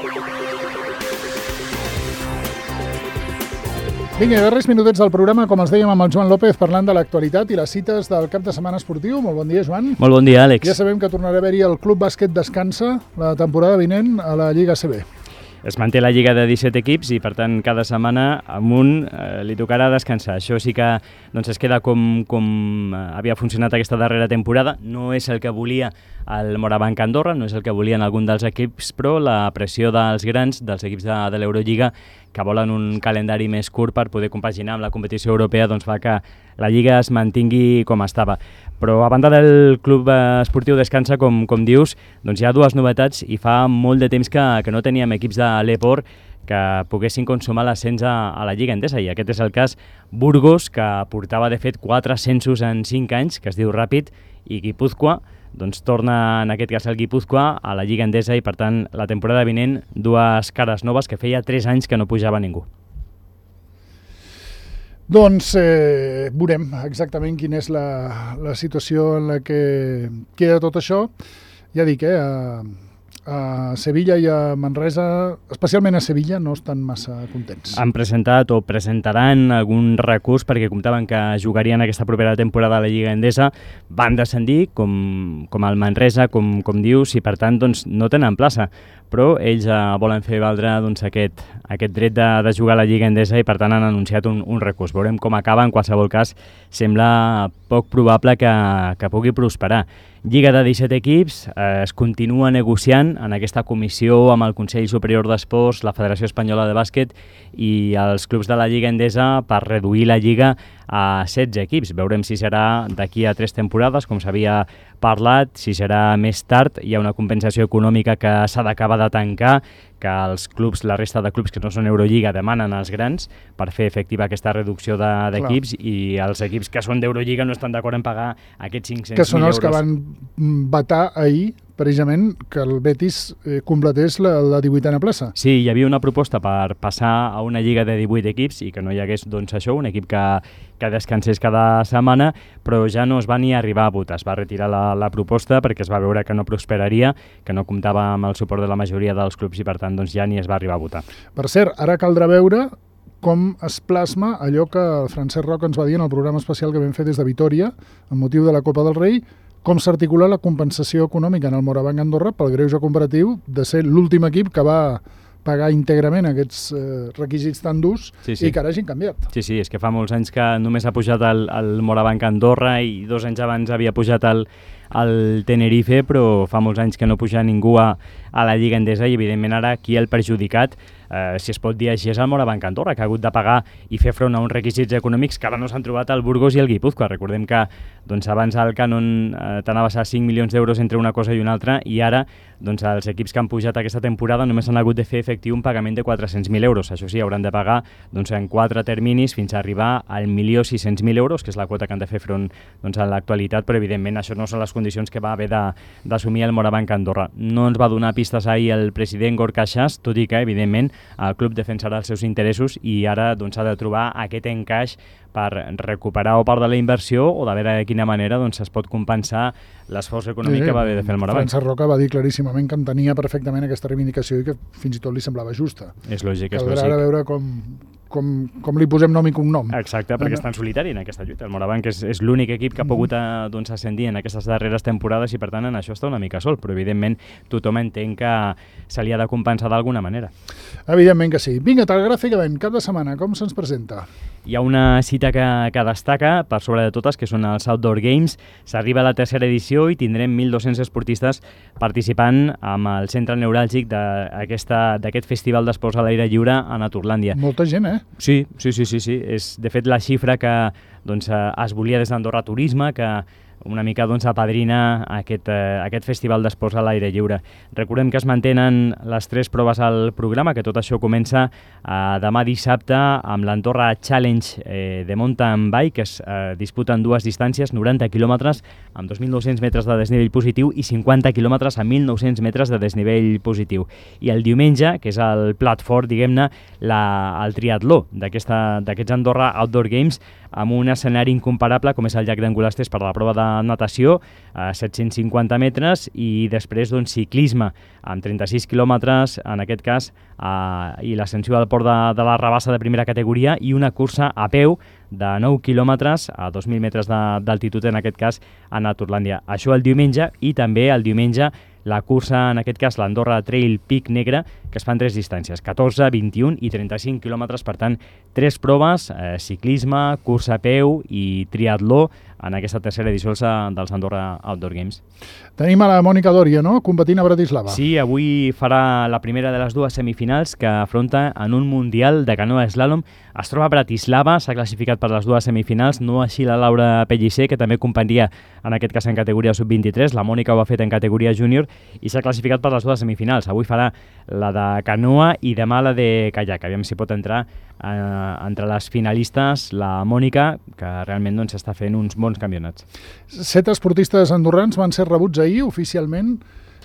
Vinga, darrers minutets del programa, com els dèiem amb el Joan López, parlant de l'actualitat i les cites del cap de setmana esportiu. Molt bon dia, Joan. Molt bon dia, Àlex. Ja sabem que tornarà a haver-hi el Club Bàsquet Descansa la temporada vinent a la Lliga ACB. Es manté la Lliga de 17 equips i, per tant, cada setmana a un li tocarà descansar. Això sí que es queda com havia funcionat aquesta darrera temporada. No és el que volia el Morabanc Andorra, no és el que volien algun dels equips, però la pressió dels grans, dels equips de l'Eurolliga, que volen un calendari més curt per poder compaginar amb la competició europea, doncs fa que la Lliga es mantingui com estava. Però a banda del Club Esportiu Descansa, com dius, doncs hi ha dues novetats i fa molt de temps que no teníem equips de l'Eport que poguessin consumar l'ascens a la Lliga Endesa, i aquest és el cas Burgos, que portava de fet 4 ascensos en 5 anys, que es diu ràpid, i Guipúzcoa, doncs torna en aquest cas el Guipúzcoa a la Lliga Endesa, i per tant la temporada vinent dues cares noves que feia 3 anys que no pujava ningú. Doncs veurem exactament quina és la situació en la que queda tot això. Ja dic, a Sevilla i a Manresa, especialment a Sevilla, no estan massa contents. Han presentat o presentaran algun recurs perquè comptaven que jugarien aquesta propera temporada a la Lliga Endesa. Van descendir, com el Manresa, com dius, i per tant doncs, no tenen plaça. Però ells volen fer valdre aquest dret de jugar a la Lliga Endesa i per tant han anunciat un recurs. Veurem com acaba. En qualsevol cas, sembla poc probable que pugui prosperar. Lliga de 17 equips, es continua negociant en aquesta comissió amb el Consell Superior d'Esports, la Federació Espanyola de Bàsquet i els clubs de la Lliga Endesa per reduir la Lliga a 16 equips. Veurem si serà d'aquí a 3 temporades, com s'havia parlat, si serà més tard. Hi ha una compensació econòmica que s'ha d'acabar de tancar, que els clubs, la resta de clubs que no són Eurolliga, demanen als grans per fer efectiva aquesta reducció d'equips, i els equips que són d'Eurolliga no estan d'acord en pagar aquests 500.000 euros. Que són els que van vetar ahir, precisament, que el Betis completés la 18a plaça. Sí, hi havia una proposta per passar a una lliga de 18 equips i que no hi hagués això, un equip que descansés cada setmana, però ja no es va ni arribar a votar. Es va retirar la proposta perquè es va veure que no prosperaria, que no comptava amb el suport de la majoria dels clubs i per tant doncs, ja ni es va arribar a votar. Per cert, ara caldrà veure com es plasma allò que el Francesc Roca ens va dir en el programa especial que vam fer des de Vitòria, amb motiu de la Copa del Rei, com s'articula la compensació econòmica en el Morabanc Andorra pel greuge comparatiu de ser l'últim equip que va pagar íntegrament aquests requisits tan durs i que ara hagin canviat. Sí, és que fa molts anys que només ha pujat el Morabanc Andorra i 2 anys abans havia pujat el Tenerife, però fa molts anys que no puja ningú a la Lliga Endesa i evidentment ara aquí el perjudicat, si es pot dir així, és el Morabanc Andorra, que ha hagut de pagar i fer front a uns requisits econòmics que ara no s'han trobat el Burgos i el Guipúzcoa. Recordem que abans el cànon t'anaves a 5 milions d'euros entre una cosa i una altra i ara els equips que han pujat aquesta temporada només han hagut de fer efectiu un pagament de 400.000 euros. Això sí, hauran de pagar en 4 terminis fins a arribar al 1.600.000 euros, que és la quota que han de fer front en l'actualitat, però evidentment això no són les condicions que va haver d'assumir el Morabanc Andorra. No ens va donar pistes ahir el president Gorka Xas, tot i que evidentment el club defensarà els seus interessos i ara ha de trobar aquest encaix per recuperar o part de la inversió o de veure de quina manera es pot compensar l'esforç econòmic que va haver de fer el Morabanc. Francesc Roca va dir claríssimament que entenia perfectament aquesta reivindicació i que fins i tot li semblava justa. És lògic, Caldrà ara veure com li posem nom i cognom. Exacte, perquè està en solitari en aquesta lluita. El Morabanc és l'únic equip que ha pogut ascendir en aquestes darreres temporades i per tant en això està una mica sol, però evidentment tothom entén que se li ha de compensar d'alguna manera. Evidentment que sí. Vinga, telegràficament, cap de setmana, com se'ns presenta? Hi ha una cita que destaca per sobre de totes, que són els Outdoor Games. S'arriba a la 3a edició i tindrem 1.200 esportistes participant amb el centre neuràlgic d'aquest festival d'esports a l'aire lliure a Naturlàndia. Molta gent, eh? Sí. És, de fet, la xifra que es volia des d'Andorra Turisme, que una mica apadrina aquest festival d'esports a l'aire lliure. Recordem que es mantenen les 3 proves al programa, que tot això comença demà dissabte amb l'Andorra Challenge de mountain bike, que es disputen 2 distàncies, 90 quilòmetres amb 2.900 metres de desnivell positiu i 50 quilòmetres amb 1.900 metres de desnivell positiu. I el diumenge, que és el plat fort, diguem-ne, el triatló d'aquests Andorra Outdoor Games, amb un escenari incomparable com és el llac d'Angolasters per la prova de natació a 750 metres i després ciclisme amb 36 quilòmetres en aquest cas i l'ascensió al port de la Rabassa de primera categoria i una cursa a peu de 9 quilòmetres a 2.000 metres d'altitud, en aquest cas a Naturlàndia. Això el diumenge i també el diumenge la cursa, en aquest cas l'Andorra Trail Pic Negre, que es fan 3 distàncies, 14, 21 i 35 quilòmetres, per tant, 3 proves, ciclisme, cursa a peu i triatló en aquesta tercera edició dels Andorra Outdoor Games. Tenim a la Mònica Dòria, no?, competint a Bratislava. Sí, avui farà la primera de les 2 semifinals que afronta en un Mundial de canoa slalom. Es troba a Bratislava, s'ha classificat per les 2 semifinals, no així la Laura Pellicer, que també competia en aquest cas en categoria sub-23, la Mònica ho ha fet en categoria júnior i s'ha classificat per les 2 semifinals. Avui farà la de canoa i demà la de caiac. Aviam si pot entrar entre les finalistes la Mònica, que realment està fent uns bons campionats. 7 esportistes andorrans van ser rebuts ahir oficialment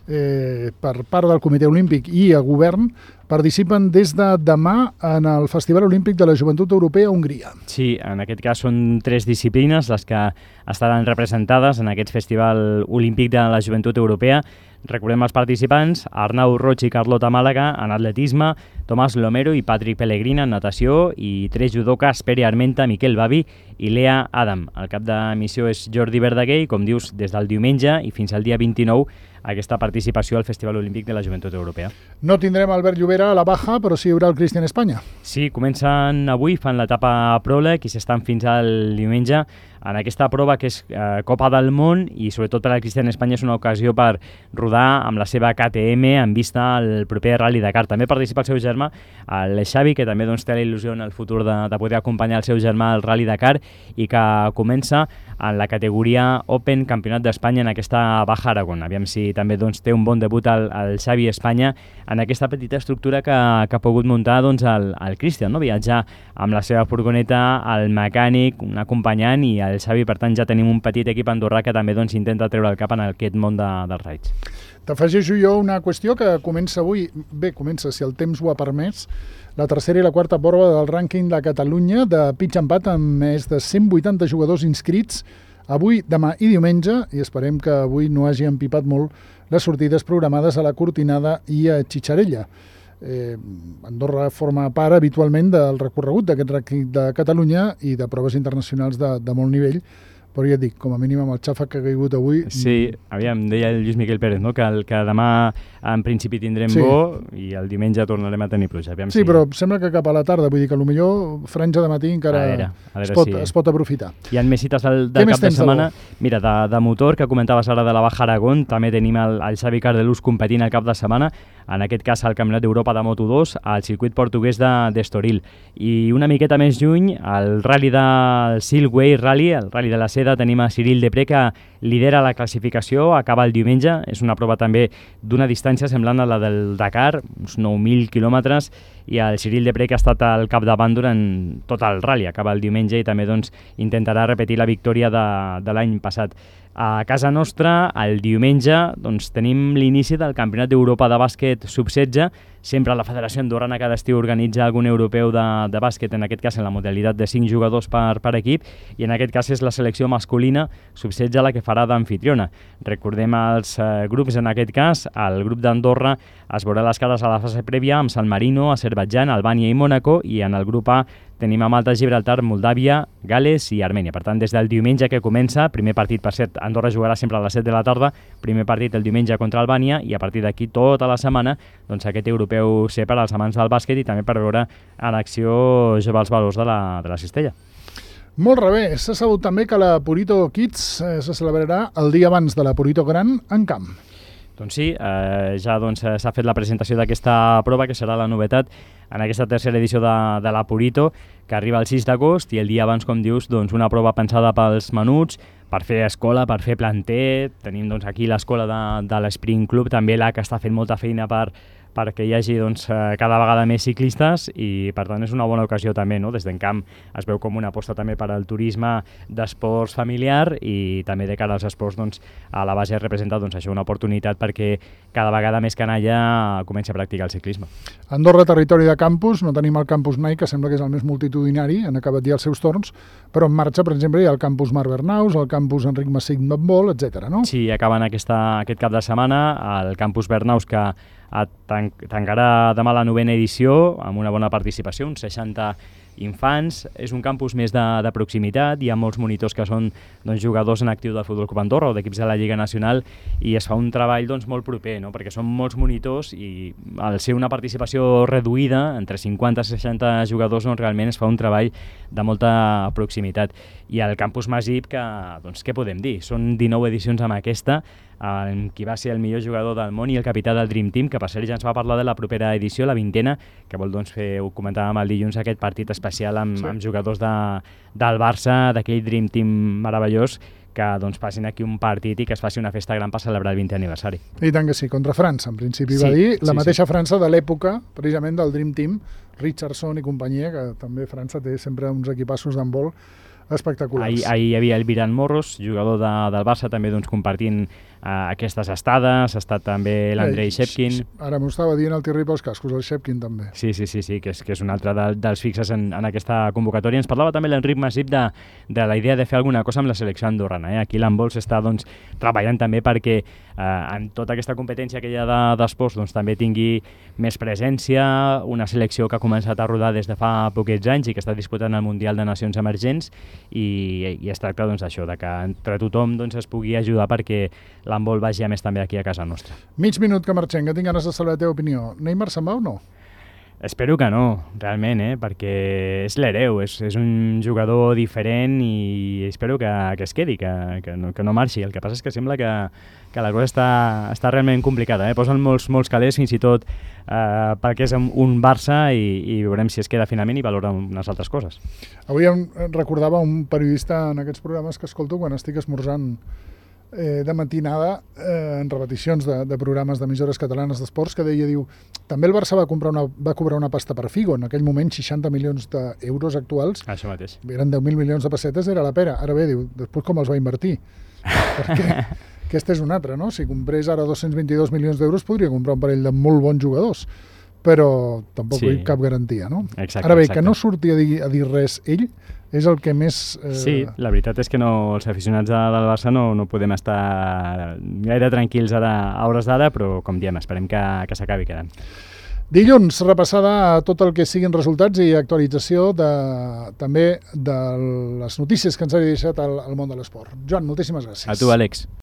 per part del Comitè Olímpic i el govern. Participen des de demà en el Festival Olímpic de la Joventut Europea a Hongria. Sí, en aquest cas són 3 disciplines les que estaran representades en aquest Festival Olímpic de la Joventut Europea. Recordem els participants: Arnau Roig i Carlota Màlaga en atletisme, Tomàs Lomero i Patrick Pellegrina en natació i 3 judokas: Pere Armenta, Miquel Bavi i Lea Adam. El cap de missió és Jordi Verdaguer i, com dius, des del diumenge i fins al dia 29 aquesta participació al Festival Olímpic de la Joventut Europea. No tindrem Albert Llobera a la baja, però sí hi haurà el Cristian Espanya. Sí, comencen avui, fan l'etapa pròleg i s'estan fins al diumenge en aquesta prova que és Copa del Món i sobretot per al Cristian Espanya és una ocasió per rodar amb la seva KTM en vista al proper Rally Dakar. També participa el seu germà, el Xavi, que també té la il·lusió en el futur de poder acompanyar el seu germà al Rally Dakar i que comença en la categoria Open Campionat d'Espanya en aquesta Baja Aragón. Aviam si també té un bon debut el Xavi Espanya en aquesta petita estructura que ha pogut muntar el Cristian, no? Viatjar amb la seva furgoneta, el mecànic, un acompanyant i el Xavi. Per tant, ja tenim un petit equip andorrà que també intenta treure el cap en aquest món dels raids. T'afegeixo jo una qüestió que comença avui, comença, si el temps ho ha permès, la tercera i la quarta prova del rànquing de Catalunya de pitch empat amb més de 180 jugadors inscrits avui, demà i diumenge, i esperem que avui no hagi empipat molt les sortides programades a la Cortinada i a Xitxarella. Andorra forma part habitualment del recorregut d'aquest rànquing de Catalunya i de proves internacionals de molt nivell, però ja et dic, com a mínim amb el xàfec que ha caigut avui... Sí, aviam, deia el Lluís Miquel Pérez, no? que demà en principi tindrem bo i el diumenge tornarem a tenir pluja. Sí, però sembla que cap a la tarda, vull dir que potser franja de matí encara es pot aprofitar. Hi ha més cites del cap de setmana. Mira, de motor, que comentaves ara de la Baja Aragón, també tenim el Xavi Cardelús competint el cap de setmana, en aquest cas al Campionat d'Europa de Moto2, al circuit portuguès d'Estoril. I una miqueta més lluny, el rally del Silkway Rally, el rally de la Seda, tenim a Cyril Depré, que lidera la classificació, acaba el diumenge, és una prova també d'una distància semblant a la del Dakar, uns 9.000 quilòmetres, i el Cyril Depré, que ha estat al capdavant durant tot el rally, acaba el diumenge i també intentarà repetir la victòria de l'any passat. A casa nostra, el diumenge, tenim l'inici del Campionat d'Europa de bàsquet sub-16. Sempre la Federació Andorrana cada estiu organitza algun europeu de bàsquet, en aquest cas en la modalitat de 5 jugadors per equip, i en aquest cas és la selecció masculina sub-16 la que farà d'amfitriona. Recordem els grups, en aquest cas, el grup d'Andorra es veurà les cares a la fase prèvia amb San Marino, Azerbaidjan, Albània i Mònaco, i en el grup A tenim a Malta, Gibraltar, Moldàvia, Gales i Armènia. Per tant, des del diumenge que comença, primer partit, per cert, Andorra jugarà sempre a les 7 de la tarda, primer partit el diumenge contra Albània, i a partir d'aquí tota la setmana aquest europeu ser per als amants del bàsquet i també per veure en acció jugar els valors de la cistella. Molt bé, s'ha sabut també que la Purito Kids se celebrarà el dia abans de la Purito Gran en camp. Doncs sí, ja s'ha fet la presentació d'aquesta prova, que serà la novetat en aquesta tercera edició de la Purito, que arriba el 6 d'agost, i el dia abans, com dius, una prova pensada pels menuts, per fer escola, per fer planter. Tenim aquí l'escola de l'Spring Club, també que està fent molta feina per perquè hi hagi cada vegada més ciclistes i per tant és una bona ocasió també, no? Des d'Encamp es veu com una aposta també per al turisme d'esports familiar i també de cara als esports a la base representa això una oportunitat perquè cada vegada més canalla comenci a practicar el ciclisme. Andorra, territori de campus, no tenim el campus Nike, que sembla que és el més multitudinari, han acabat ja els seus torns, però en marxa, per exemple, hi ha el campus Marc Bernaus, el campus Enric Massip d'handbol, etc. no? Sí, acaben aquest cap de setmana el campus Bernaus, que tancarà demà la 9ª edició amb una bona participació, uns 60 infants. És un campus més de proximitat, hi ha molts monitors que són jugadors en actiu del Futbol Club Andorra o d'equips de la Lliga Nacional i es fa un treball molt proper, no? Perquè són molts monitors i al ser una participació reduïda, entre 50 i 60 jugadors, realment es fa un treball de molta proximitat. I el campus Masip, que què podem dir? Són 19 edicions amb aquesta, qui va ser el millor jugador del món i el capità del Dream Team, que per cert ja ens va parlar de la propera edició, la 20ª, que vol fer, ho comentàvem el dilluns, aquest partit especial amb jugadors del Barça, d'aquell Dream Team meravellós, que facin aquí un partit i que es faci una festa gran per celebrar el 20è aniversari. I tant que sí, contra França, en principi va dir, la mateixa França de l'època, precisament del Dream Team, Richardson i companyia, que també França té sempre uns equipassos d'handbol espectaculars. Ahir hi havia el Viran Morros, jugador del Barça, també compartint aquestes estades, ha estat també l'Andrei Shevkin. Ara m'ho estava dient el Thierry pels cascos, el Shevkin també. Sí, que és un altre dels fixes en aquesta convocatòria. Ens parlava també l'Enric Massip de la idea de fer alguna cosa amb la selecció andorrana. Aquí l'handbol s'està treballant també perquè en tota aquesta competència que hi ha d'esports també tingui més presència, una selecció que ha començat a rodar des de fa poquets anys i que està disputant el Mundial de Nacions Emergents i es tracta d'això, que entre tothom es pugui ajudar perquè l'handbol vagi a més també aquí a casa nostra. Mig minut que marxem, que tinc ganes de saber la teva opinió. Neymar se'n va o no? Espero que no, realment, perquè és l'hereu, és un jugador diferent i espero que es quedi, que no marxi. El que passa és que sembla que la cosa està realment complicada. Posen molts calés, fins i tot perquè és un Barça i veurem si es queda finalment i valora unes altres coses. Avui em recordava un periodista en aquests programes que escolto quan estic esmorzant de matinada en repeticions de programes d'emissores catalanes d'esports que diu, també el Barça va cobrar una pasta per Figo, en aquell moment 60 milions d'euros actuals. Això mateix. Eren 10.000 milions de pessetes, era la pera. Ara bé, diu, després com els va invertir? Perquè aquesta és una altra, no? Si comprés ara 222 milions d'euros podria comprar un parell de molt bons jugadors, però tampoc hi cap garantia, no? Exacte, ara bé, que no surti a dir res ell, és el que més... Sí, la veritat és que els aficionats del Barça no podem estar gaire tranquils ara a hores d'ara, però com diem, esperem que s'acabi quedant. Dilluns, repassada tot el que siguin resultats i actualització també de les notícies que ens ha deixat el món de l'esport. Joan, moltíssimes gràcies. A tu, Àlex.